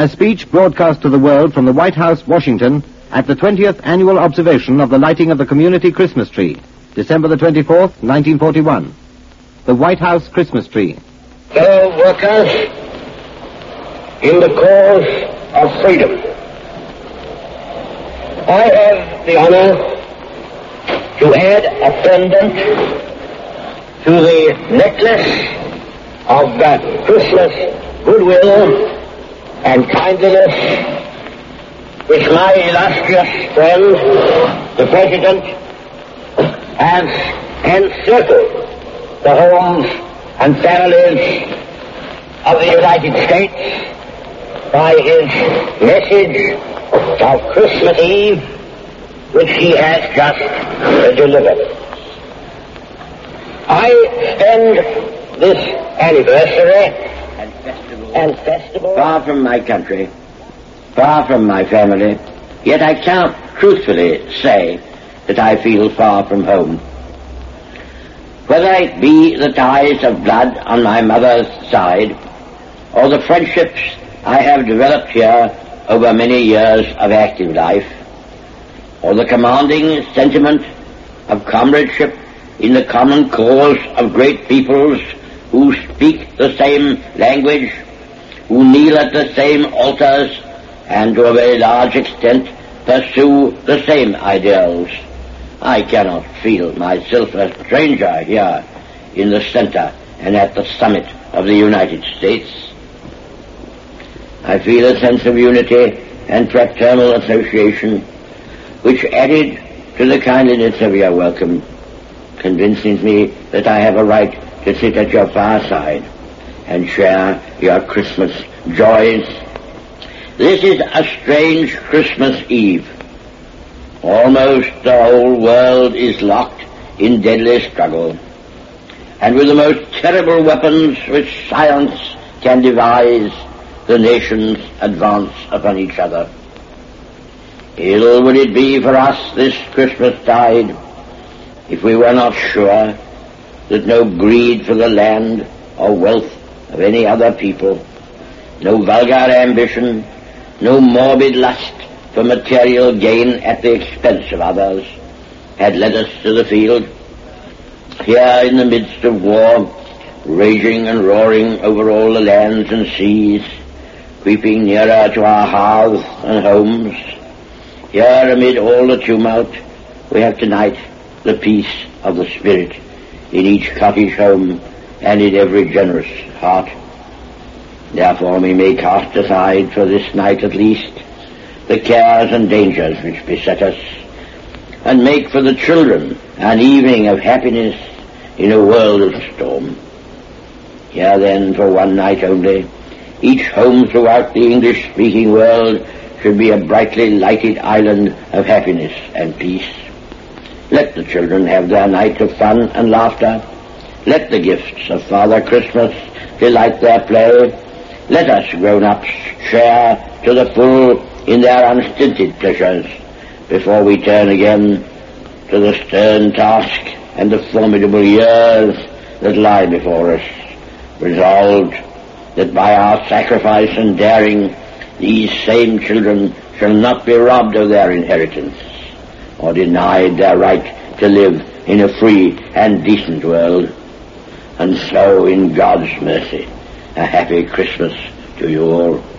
A speech broadcast to the world from the White House, Washington, at the 20th annual observation of the lighting of the community Christmas tree, December the 24th, 1941. The White House Christmas tree. Fellow workers, in the cause of freedom, I have the honor to add a pendant to the necklace of Christmas goodwill and kindliness which my illustrious friend, the President, has encircled the homes and families of the United States by his message of Christmas Eve, which he has just delivered. I spend this anniversary and festival far from my country, far from my family, yet I cannot truthfully say that I feel far from home. Whether it be the ties of blood on my mother's side, or the friendships I have developed here over many years of active life, or the commanding sentiment of comradeship in the common cause of great peoples who speak the same language, who kneel at the same altars, and to a very large extent pursue the same ideals, I cannot feel myself a stranger here in the center and at the summit of the United States. I feel a sense of unity and fraternal association, which, added to the kindliness of your welcome, convinces me that I have a right to sit at your fireside and share your Christmas joys. This is a strange Christmas Eve. Almost the whole world is locked in deadly struggle, and with the most terrible weapons which science can devise, the nations advance upon each other. Ill would it be for us this Christmas tide if we were not sure that no greed for the land or wealth of any other people, no vulgar ambition, no morbid lust for material gain at the expense of others had led us to the field. Here in the midst of war, raging and roaring over all the lands and seas, creeping nearer to our hearths and homes, here amid all the tumult, we have tonight the peace of the Spirit in each cottage home and in every generous heart. Therefore we may cast aside for this night at least the cares and dangers which beset us, and make for the children an evening of happiness in a world of storm. Here then, for one night only, each home throughout the English-speaking world should be a brightly lighted island of happiness and peace. Let the children have their night of fun and laughter. Let the gifts of Father Christmas delight their play. Let us grown-ups share to the full in their unstinted pleasures before we turn again to the stern task and the formidable years that lie before us, resolved that by our sacrifice and daring these same children shall not be robbed of their inheritance or denied their right to live in a free and decent world. And so, in God's mercy, a happy Christmas to you all.